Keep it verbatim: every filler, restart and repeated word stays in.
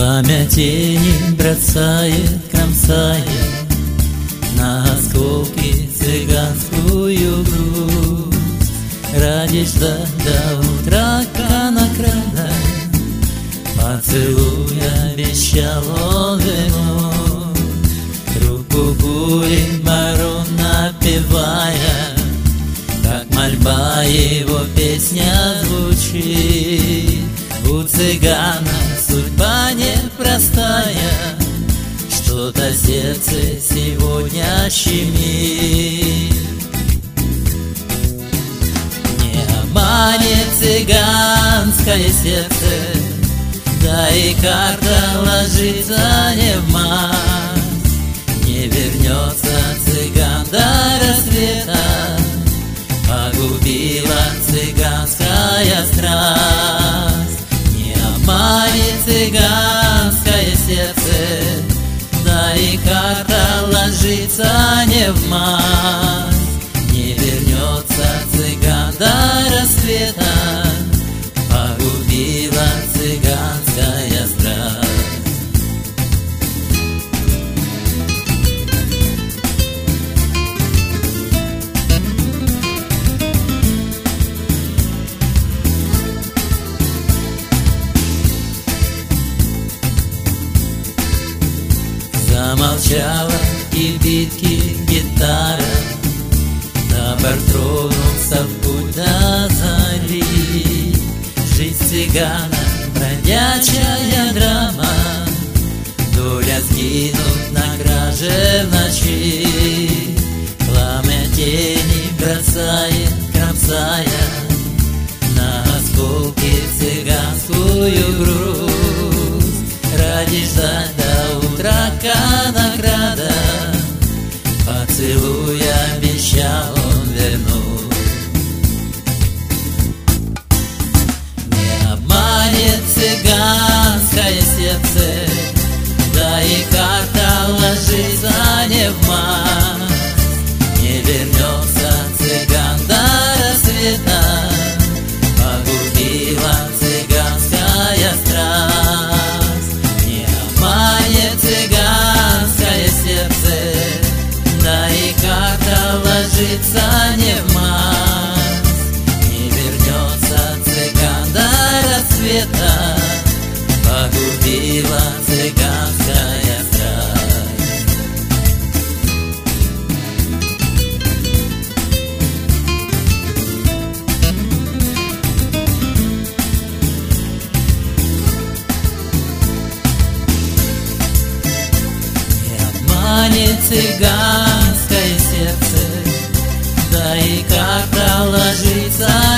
Пламя тени бросает, кромсая на осколки цыганскую грусть. Ради ждать до утра конокрада, поцелуя обещал он вновь. Трубку курит барон, напевая, как мольба его песня звучит. У цыгана судьба непростая, что-то сердце сегодня щемит. Не обманет цыганское сердце, да и карта ложится не в масть. Не вернется цыган до рассвета, погубила цыганская страсть. Не обманет цыганское сердце, да и карта ложится не в масть. Не вернется цыган до рассвета, погубила цыганская страсть. Замолчала и битки гитара, табор тронулся в путь до зари. Жизнь цыгана, бродячая драма, доля сгинут на краже в ночи. Пламя тени бросает, кромсая на осколки цыганскую грусть. Ради ждать до утра конокрада, поцелуй обещал он вернуть. Не обманет цыганское сердце, да и карта ложится не в масть. Не вернется цыган до рассвета, погубила цыганская страсть. Не обманет цыганское сердце, да и карта ложится не в масть. Не вернется цыган до рассвета, погубила цыганская страсть. Не обманет цыганское сердце, да и карта ложится